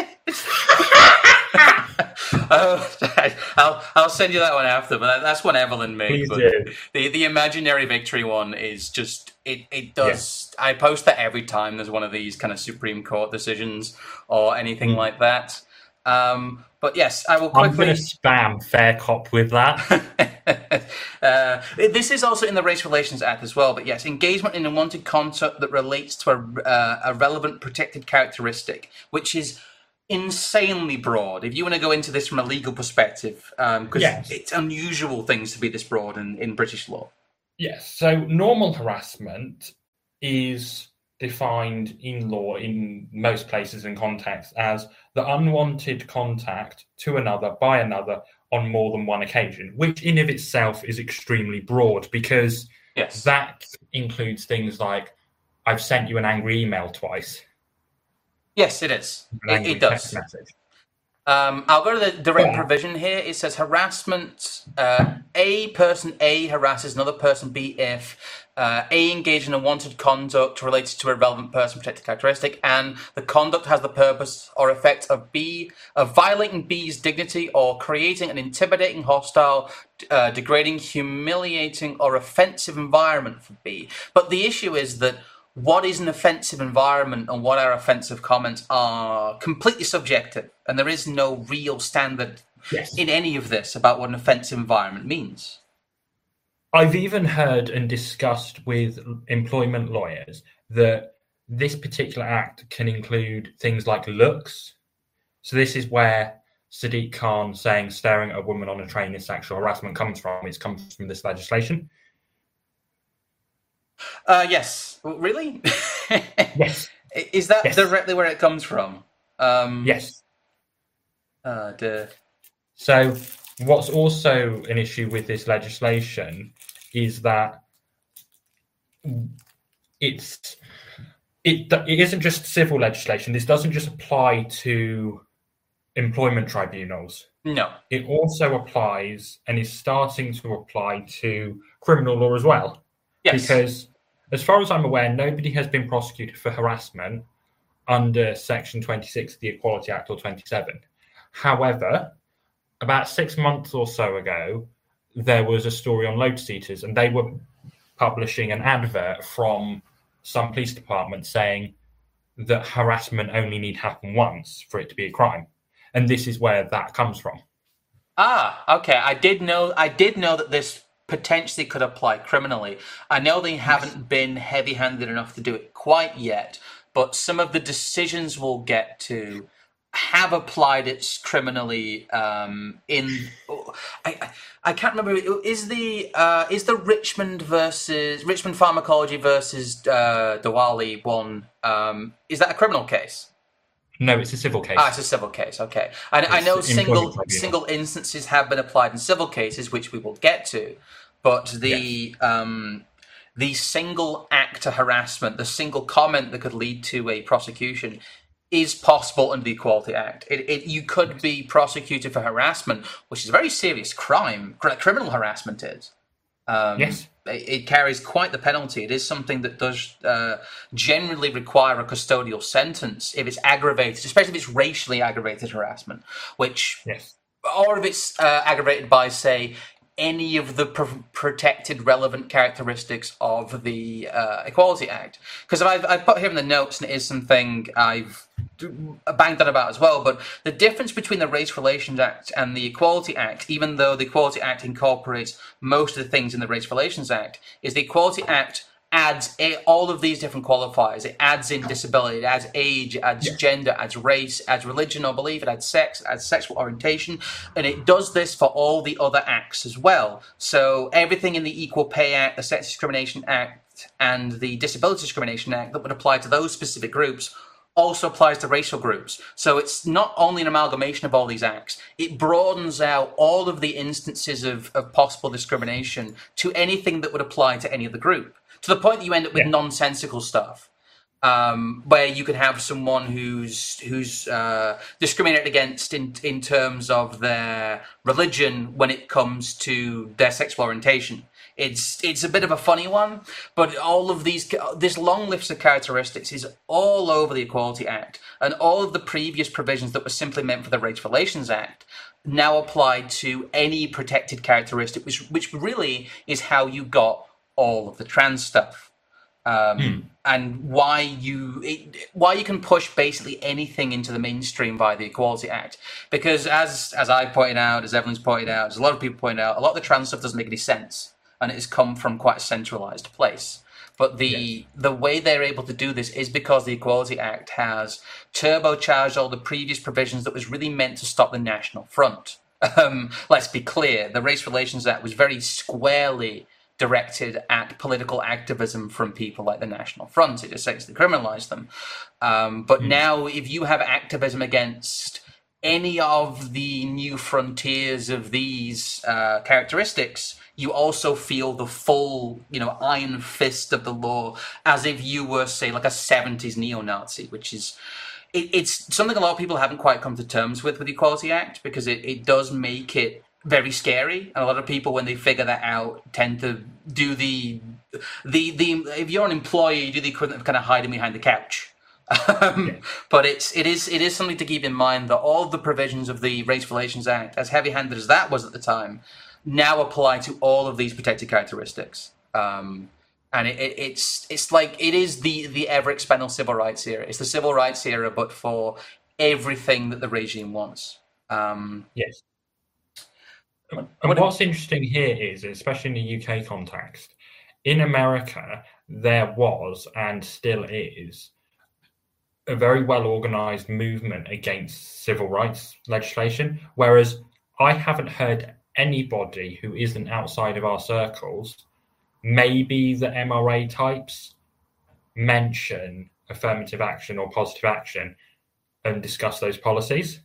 I'll send you that one after, but that's one Evelyn made. Please do. The imaginary victory one is just it does. Yeah. I post that every time there's one of these kind of Supreme Court decisions or anything like that. But yes, I will quickly. I'm going to spam Fair Cop with that. This is also in the Race Relations Act as well. But yes, engagement in unwanted conduct that relates to a relevant protected characteristic, which is insanely broad. If you want to go into this from a legal perspective, because it's unusual things to be this broad in British law. Yes. So normal harassment is defined in law in most places and contexts as the unwanted contact to another by another on more than one occasion, which in of itself is extremely broad because that includes things like I've sent you an angry email twice. Yes, it is. It does. I'll go to the direct provision here. It says harassment. A person A harasses another person B if A engaged in unwanted conduct related to a relevant person protected characteristic, and the conduct has the purpose or effect of violating B's dignity or creating an intimidating, hostile, degrading, humiliating, or offensive environment for B. But the issue is that what is an offensive environment and what are offensive comments are completely subjective, and there is no real standard in any of this about what an offensive environment means. I've even heard and discussed with employment lawyers that this particular act can include things like looks. So this is where Sadiq Khan saying staring at a woman on a train is sexual harassment comes from. It comes from this legislation. Yes. Really? Yes. Is that directly where it comes from? Yes. So what's also an issue with this legislation is that it it isn't just civil legislation. This doesn't just apply to employment tribunals. No. It also applies and is starting to apply to criminal law as well. Yes. Because, as far as I'm aware, nobody has been prosecuted for harassment under Section 26 of the Equality Act or 27. However, about 6 months or so ago, there was a story on Lotus Eaters, and they were publishing an advert from some police department saying that harassment only need happen once for it to be a crime. And this is where that comes from. Okay. I did know that this potentially could apply criminally. I know they haven't been heavy-handed enough to do it quite yet, but some of the decisions we'll get to have applied it criminally. I can't remember. Is the Richmond Pharmacology versus Diwali one? Is that a criminal case? No, it's a civil case. It's a civil case. Okay, I know single instances have been applied in civil cases, which we will get to, but the single act of harassment, the single comment that could lead to a prosecution, is possible under the Equality Act. You could be prosecuted for harassment, which is a very serious crime. Criminal harassment is. Yes. It carries quite the penalty. It is something that does generally require a custodial sentence if it's aggravated, especially if it's racially aggravated harassment, which, yes, or if it's aggravated by, say, any of the protected relevant characteristics of the Equality Act. Because I've put here in the notes, and it is something I've banged on about as well, but the difference between the Race Relations Act and the Equality Act, even though the Equality Act incorporates most of the things in the Race Relations Act, is the Equality Act adds all of these different qualifiers. It adds in disability, it adds age, it adds gender, it adds race, it adds religion or belief, it adds sex, it adds sexual orientation, and it does this for all the other acts as well. So everything in the Equal Pay Act, the Sex Discrimination Act, and the Disability Discrimination Act that would apply to those specific groups also applies to racial groups. So it's not only an amalgamation of all these acts, it broadens out all of the instances of possible discrimination to anything that would apply to any other group, to the point that you end up with nonsensical stuff, where you could have someone who's discriminated against in terms of their religion when it comes to their sexual orientation. It's a bit of a funny one, but all of this long list of characteristics is all over the Equality Act, and all of the previous provisions that were simply meant for the Race Relations Act now apply to any protected characteristic, which really is how you got all of the trans stuff, and why you can push basically anything into the mainstream via the Equality Act. Because as I pointed out, as Evelyn's pointed out, as a lot of people point out, a lot of the trans stuff doesn't make any sense, and it has come from quite a centralized place. But the way they're able to do this is because the Equality Act has turbocharged all the previous provisions that was really meant to stop the National Front. Let's be clear, the Race Relations Act was very squarely directed at political activism from people like the National Front. It essentially criminalized them. But now, if you have activism against any of the new frontiers of these characteristics, you also feel the full, iron fist of the law, as if you were, say, like a 70s neo-Nazi, which is... It's something a lot of people haven't quite come to terms with the Equality Act, because it does make it very scary, and a lot of people, when they figure that out, tend to do the if you're an employee, you do the equivalent of kind of hiding behind the couch. But it is something to keep in mind that all the provisions of the Race Relations Act, as heavy-handed as that was at the time, now apply to all of these protected characteristics. And it's like it is the ever-expanding civil rights era. It's the civil rights era, but for everything that the regime wants. Yes. And what's interesting here is, especially in the UK context, in America, there was, and still is, a very well-organised movement against civil rights legislation, whereas I haven't heard anybody who isn't outside of our circles, maybe the MRA types, mention affirmative action or positive action and discuss those policies.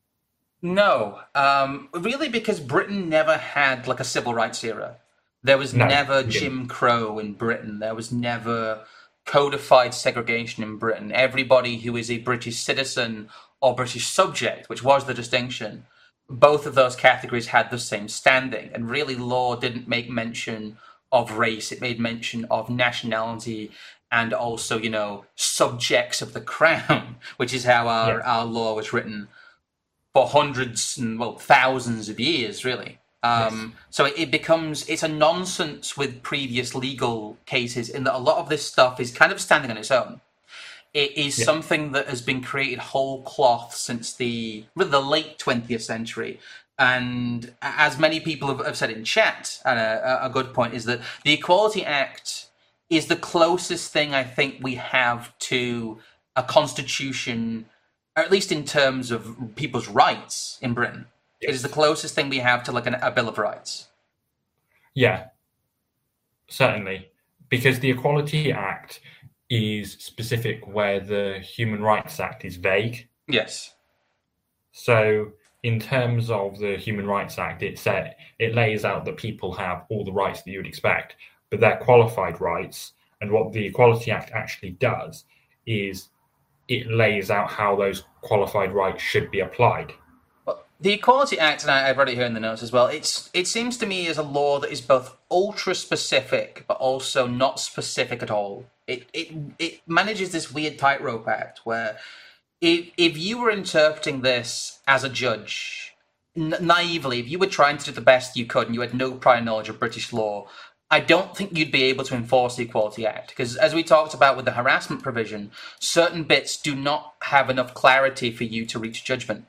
No, really, because Britain never had like a civil rights era. There was never Jim Crow in Britain. There was never codified segregation in Britain. Everybody who is a British citizen or British subject, which was the distinction, both of those categories had the same standing. And really, law didn't make mention of race. It made mention of nationality and also, subjects of the crown, which is how our law was written for hundreds and, thousands of years, really. So it's a nonsense with previous legal cases in that a lot of this stuff is kind of standing on its own. It is something that has been created whole cloth since the late 20th century. And as many people have said in chat, and a good point is that the Equality Act is the closest thing I think we have to a constitution, or at least in terms of people's rights in Britain. It is the closest thing we have to like a Bill of Rights. Yeah, certainly. Because the Equality Act is specific where the Human Rights Act is vague. Yes. So in terms of the Human Rights Act, it lays out that people have all the rights that you would expect, but they're qualified rights. And what the Equality Act actually does is it lays out how those qualified rights should be applied. The Equality Act, and I've read it here in the notes as well, it seems to me as a law that is both ultra-specific, but also not specific at all. It manages this weird tightrope act where if you were interpreting this as a judge, naively, if you were trying to do the best you could and you had no prior knowledge of British law, I don't think you'd be able to enforce the Equality Act. Because as we talked about with the harassment provision, certain bits do not have enough clarity for you to reach judgment.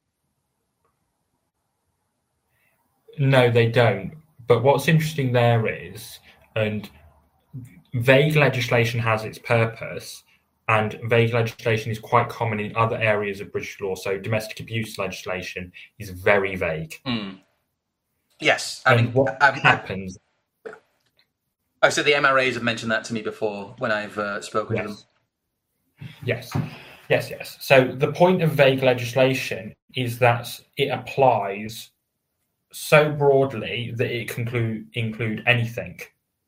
No, they don't. But what's interesting there is, and vague legislation has its purpose, and vague legislation is quite common in other areas of British law. So domestic abuse legislation is very vague. Mm. Yes. What happens... I said the MRAs have mentioned that to me before when I've spoken to them. Yes. So the point of vague legislation is that it applies so broadly that it can include anything,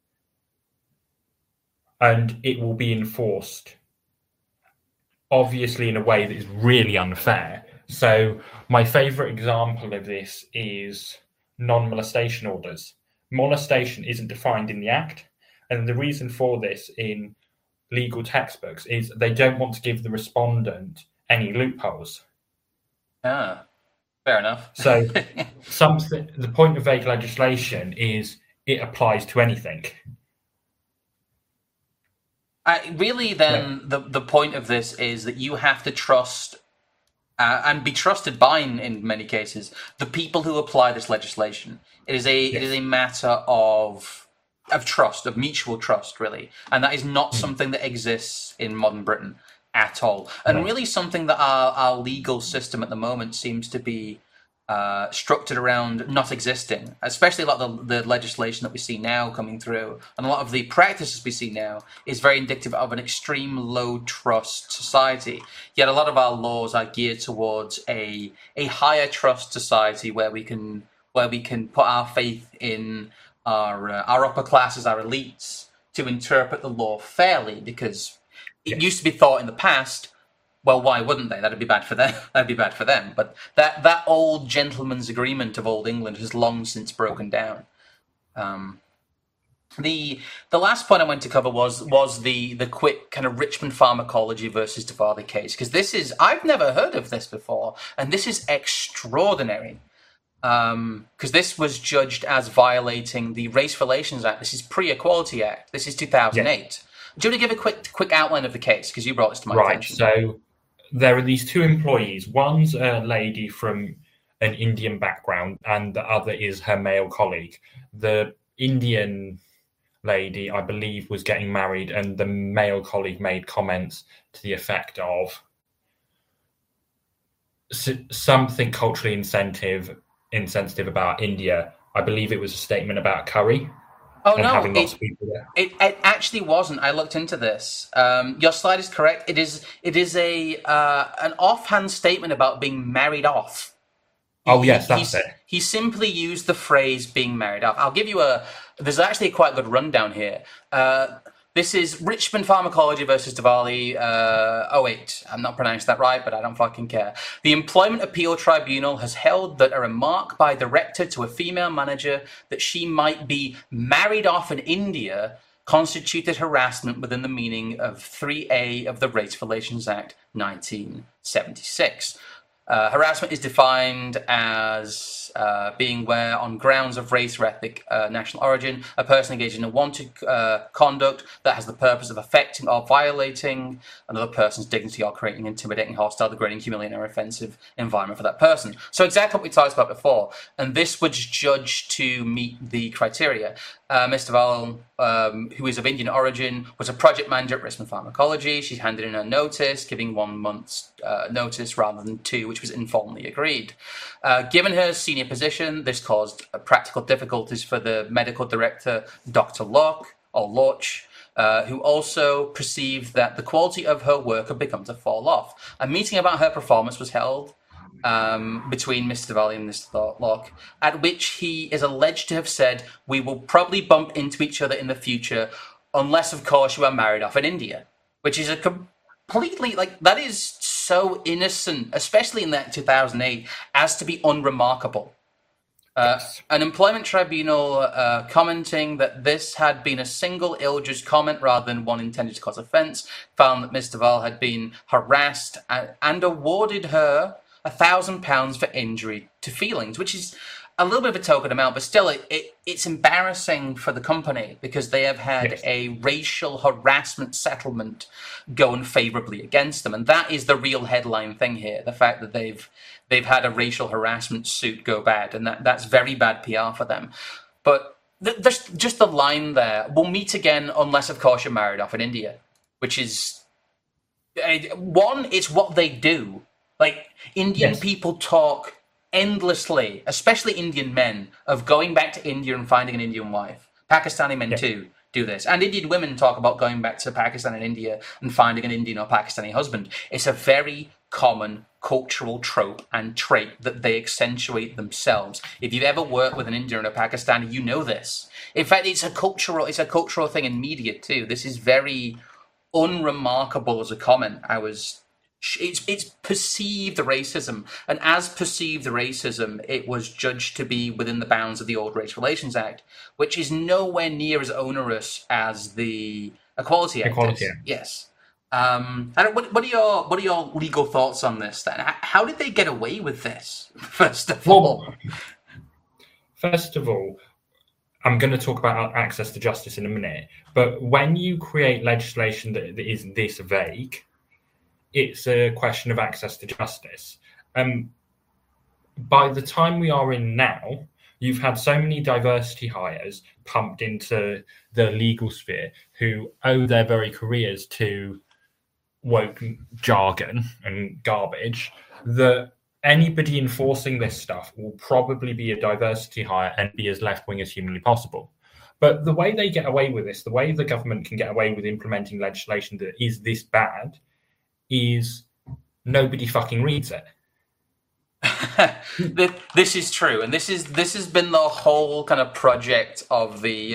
and it will be enforced obviously in a way that is really unfair. So my favourite example of this is non-molestation orders. Molestation isn't defined in the Act, and the reason for this in legal textbooks is they don't want to give the respondent any loopholes. Fair enough. So the point of vague legislation is it applies to anything. The point of this is that you have to trust and be trusted by, in many cases, the people who apply this legislation. It is a matter of trust, of mutual trust, really, and that is not something that exists in modern Britain at all, and really something that our legal system at the moment seems to be structured around not existing, especially a lot of the legislation that we see now coming through, and a lot of the practices we see now is very indicative of an extreme low trust society. Yet a lot of our laws are geared towards a higher trust society where we can put our faith in our upper classes, our elites, to interpret the law fairly, because it used to be thought in the past, well, why wouldn't they? That'd be bad for them. That'd be bad for them. But that old gentleman's agreement of old England has long since broken down. The last point I went to cover was the quick kind of Richmond pharmacology versus Diwali case, because I've never heard of this before, and this is extraordinary. Because this was judged as violating the Race Relations Act. This is pre-Equality Act. This is 2008. Yes. Do you want to give a quick outline of the case? Because you brought this to my attention. So there are these two employees. One's a lady from an Indian background, and the other is her male colleague. The Indian lady, I believe, was getting married, and the male colleague made comments to the effect of something culturally insensitive about India. I believe it was a statement about curry. Oh no! It actually wasn't. I looked into this. Your slide is correct. It is an offhand statement about being married off. That's it. He simply used the phrase "being married off." I'll give you there's actually a quite good rundown here. The This is Richmond Pharmacology versus Diwali. Wait, I'm not pronouncing that right, but I don't fucking care. The Employment Appeal Tribunal has held that a remark by a director to a female manager that she might be married off in India constituted harassment within the meaning of 3A of the Race Relations Act 1976. Harassment is defined as being where, on grounds of race or ethnic national origin, a person engaged in unwanted conduct that has the purpose of affecting or violating another person's dignity or creating intimidating, hostile, degrading, humiliating, or offensive environment for that person. So exactly what we talked about before. And this was judged to meet the criteria. Ms. Deval, who is of Indian origin, was a project manager at Richmond Pharmacology. She handed in her notice, giving 1 month's notice rather than 2, which was informally agreed. Given her senior position, this caused practical difficulties for the medical director, Dr. Loch, who also perceived that the quality of her work had begun to fall off. A meeting about her performance was held between Mr. Deval and Mr. Loch, at which he is alleged to have said, "We will probably bump into each other in the future, unless, of course, you are married off in India," which is a completely, that is so innocent, especially in that 2008, as to be unremarkable. Yes. An employment tribunal commenting that this had been a single ill-judged comment rather than one intended to cause offence, found that Ms. Deval had been harassed and awarded her £1,000 for injury to feelings, which is a little bit of a token amount, but still it's embarrassing for the company because they have had a racial harassment settlement going favourably against them. And that is the real headline thing here, the fact that they've had a racial harassment suit go bad, and that's very bad PR for them. But there's just the line there, "We'll meet again unless, of course, you're married off in India," which is, one, it's what they do. Indian people talk endlessly, especially Indian men, of going back to India and finding an Indian wife. Pakistani men too do this. And Indian women talk about going back to Pakistan and India and finding an Indian or Pakistani husband. It's a very common cultural trope and trait that they accentuate themselves. If you've ever worked with an Indian or a Pakistani, you know this. In fact, it's a cultural thing in media too. This is very unremarkable as a comment. It's perceived racism, and as perceived racism, it was judged to be within the bounds of the old Race Relations Act, which is nowhere near as onerous as the Equality Act. Yes. What are your legal thoughts on this then? How did they get away with this? First of all, I'm going to talk about access to justice in a minute, but when you create legislation that is this vague, it's a question of access to justice. By the time we are in now, you've had so many diversity hires pumped into the legal sphere who owe their very careers to woke jargon and garbage that anybody enforcing this stuff will probably be a diversity hire and be as left-wing as humanly possible. But the way they get away with this, the way the government can get away with implementing legislation that is this bad, is nobody fucking reads it. This is true, and this has been the whole kind of project of the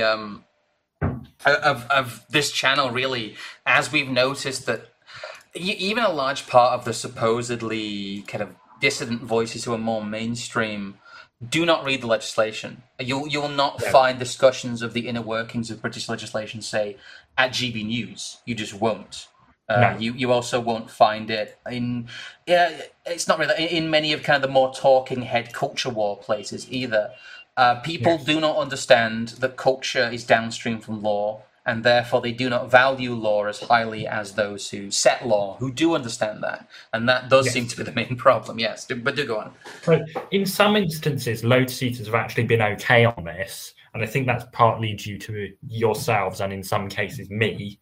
of this channel, really, as we've noticed that even a large part of the supposedly kind of dissident voices who are more mainstream do not read the legislation. You'll not find discussions of the inner workings of British legislation, say, at GB News. You just won't. No. You also won't find it it's not really in many of kind of the more talking head culture war places either. People do not understand that culture is downstream from law, and therefore they do not value law as highly as those who set law, who do understand that. And that does seem to be the main problem, but do go on. But in some instances, load seaters have actually been okay on this, and I think that's partly due to yourselves and in some cases me.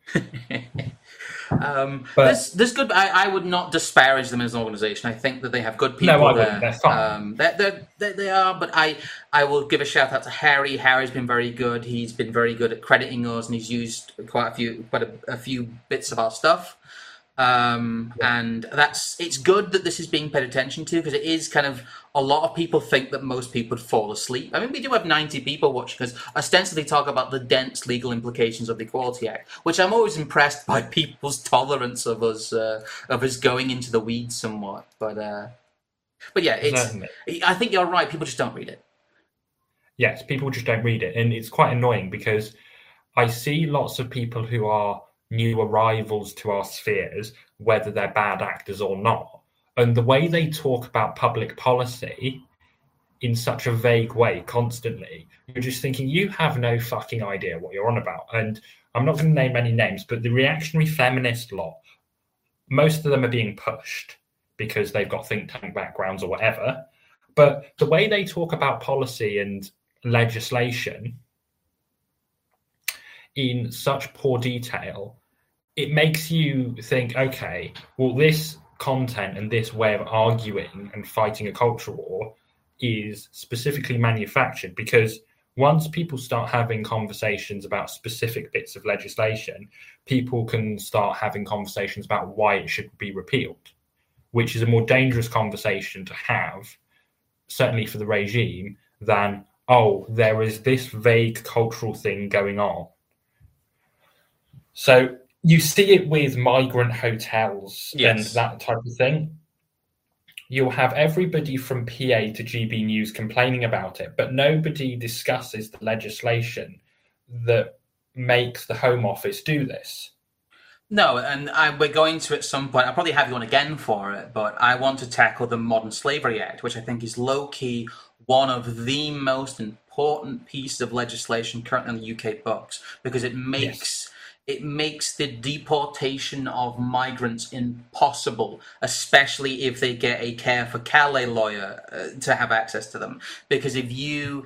There's good. I would not disparage them as an organisation. I think that they have good people. No, I wouldn't. They're fine. They are, but I will give a shout out to Harry. Harry's been very good. He's been very good at crediting us, and he's used quite a few bits of our stuff. And it's good that this is being paid attention to, because it is kind of, a lot of people think that most people would fall asleep. I mean, we do have 90 people watching, because ostensibly talk about the dense legal implications of the Equality Act, which I'm always impressed by people's tolerance of us going into the weeds somewhat. But yeah, I think you're right. People just don't read it. Yes, people just don't read it, and it's quite annoying because I see lots of people who are new arrivals to our spheres, whether they're bad actors or not. And the way they talk about public policy in such a vague way constantly, you're just thinking, you have no fucking idea what you're on about. And I'm not going to name any names, but the reactionary feminist lot, most of them are being pushed because they've got think tank backgrounds or whatever. But the way they talk about policy and legislation in such poor detail, it makes you think, okay, well, this content and this way of arguing and fighting a culture war is specifically manufactured, because once people start having conversations about specific bits of legislation, people can start having conversations about why it should be repealed, which is a more dangerous conversation to have, certainly for the regime, than, oh, there is this vague cultural thing going on. So you see it with migrant hotels and that type of thing. You'll have everybody from PA to GB News complaining about it, but nobody discusses the legislation that makes the Home Office do this. No, and we're going to at some point, I'll probably have you on again for it, but I want to tackle the Modern Slavery Act, which I think is low-key one of the most important pieces of legislation currently on the UK books, because it makes... It makes the deportation of migrants impossible, especially if they get a Care for Calais lawyer to have access to them. Because if you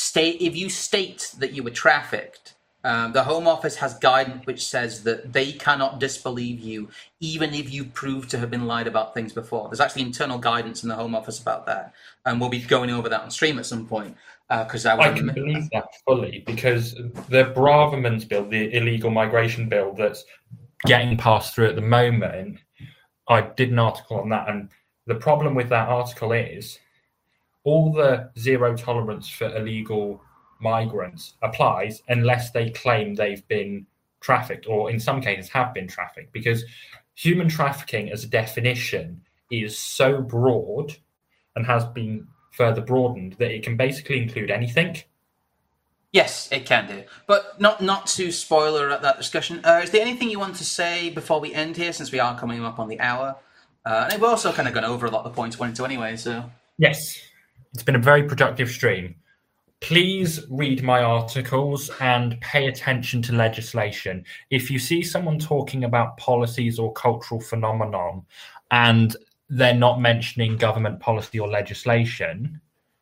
state that you were trafficked, the Home Office has guidance which says that they cannot disbelieve you, even if you prove to have been lied about things before. There's actually internal guidance in the Home Office about that, and we'll be going over that on stream at some point. I can believe that fully, because the Braverman's bill, the illegal migration bill that's getting passed through at the moment, I did an article on that, and the problem with that article is all the zero tolerance for illegal migrants applies unless they claim they've been trafficked, or in some cases have been trafficked, because human trafficking as a definition is so broad and has been further broadened that it can basically include anything. Yes, it can do. But not to spoiler at that discussion, is there anything you want to say before we end here, since we are coming up on the hour? And we've also kind of gone over a lot of the points we wanted to anyway, so... Yes, it's been a very productive stream. Please read my articles and pay attention to legislation. If you see someone talking about policies or cultural phenomenon and they're not mentioning government policy or legislation,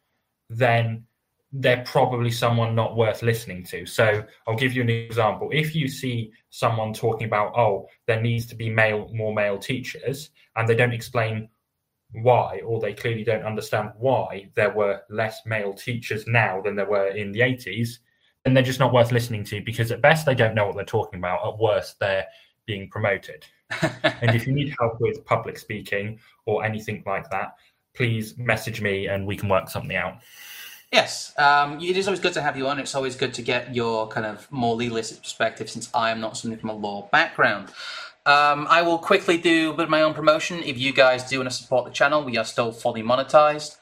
then they're probably someone not worth listening to. So I'll give you an example. If you see someone talking about, oh, there needs to be more male teachers, and they don't explain why, or they clearly don't understand why there were less male teachers now than there were in the 80s, then they're just not worth listening to, because at best they don't know what they're talking about. At worst, they're being promoted. And if you need help with public speaking or anything like that, please message me and we can work something out. Yes, it is always good to have you on. It's always good to get your kind of more legalistic perspective, since I am not somebody from a law background. I will quickly do a bit of my own promotion. If you guys do want to support the channel, we are still fully monetized.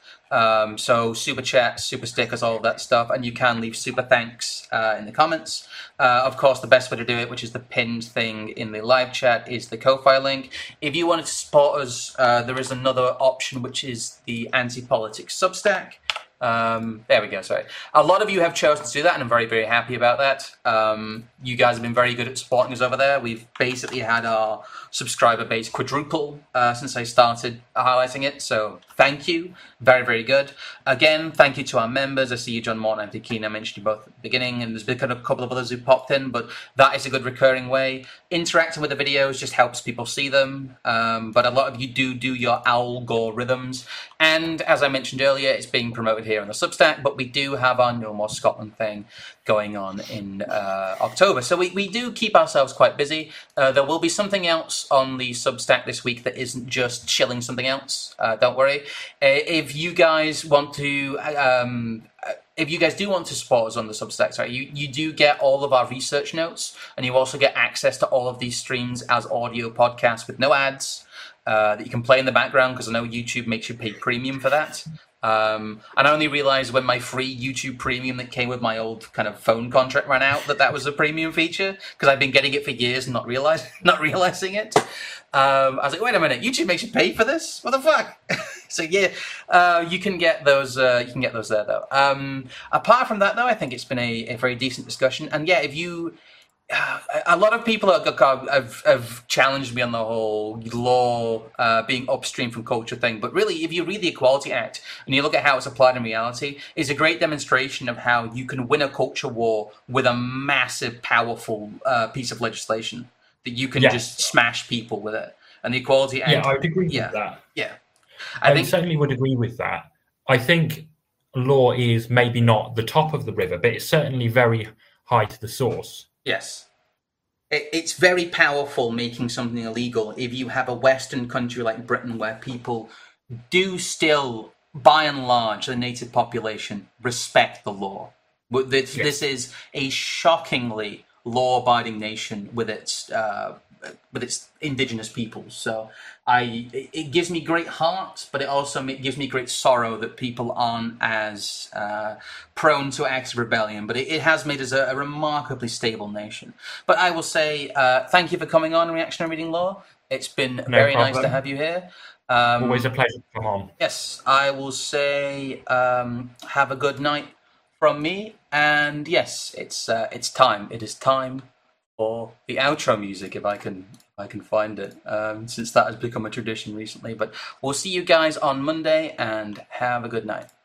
So super chats, super stickers, all of that stuff, and you can leave super thanks in the comments. Of course, the best way to do it, which is the pinned thing in the live chat, is the Ko-Fi link. If you wanted to support us, there is another option, which is the Anti-Politics Substack. There we go, sorry. A lot of you have chosen to do that, and I'm very, very happy about that. You guys have been very good at supporting us over there. We've basically had our subscriber base quadruple since I started highlighting it, so thank you. Very, very good. Again, thank you to our members. I see you, John Morton, Anthony Keane. I mentioned you both at the beginning, and there's been a couple of others who popped in, but that is a good recurring way. Interacting with the videos just helps people see them, but a lot of you do your algorithms, and as I mentioned earlier, it's being promoted here appear on the Substack, but we do have our No More Scotland thing going on in October. So we do keep ourselves quite busy. There will be something else on the Substack this week that isn't just chilling something else. Don't worry. If you guys want to... if you guys do want to support us on the Substack, sorry, you do get all of our research notes, and you also get access to all of these streams as audio podcasts with no ads that you can play in the background, because I know YouTube makes you pay premium for that. And I only realized when my free YouTube premium that came with my old kind of phone contract ran out that was a premium feature, because I've been getting it for years and not realizing it. I was like, wait a minute, YouTube makes you pay for this? What the fuck? So yeah, you can get those. You can get those there though. Apart from that, though, I think it's been a very decent discussion. And yeah, if you, a lot of people have challenged me on the whole law being upstream from culture thing. But really, if you read the Equality Act and you look at how it's applied in reality, it's a great demonstration of how you can win a culture war with a massive, powerful piece of legislation. That you can just smash people with it. And the Equality Act... Yeah, I would agree with that. Yeah. I certainly would agree with that. I think law is maybe not the top of the river, but it's certainly very high to the source. Yes. It's very powerful making something illegal if you have a Western country like Britain where people do still, by and large, the native population, respect the law. This is a shockingly law-abiding nation with its indigenous peoples. So it gives me great heart, but it also gives me great sorrow that people aren't as prone to acts of rebellion. But it has made us a remarkably stable nation. But I will say thank you for coming on Reactionary Reading Law. It's been very nice to have you here. Always a pleasure to come on. Yes, I will say have a good night from me, and yes, it's time. It is time for the outro music, if I can find it, since that has become a tradition recently. But we'll see you guys on Monday, and have a good night.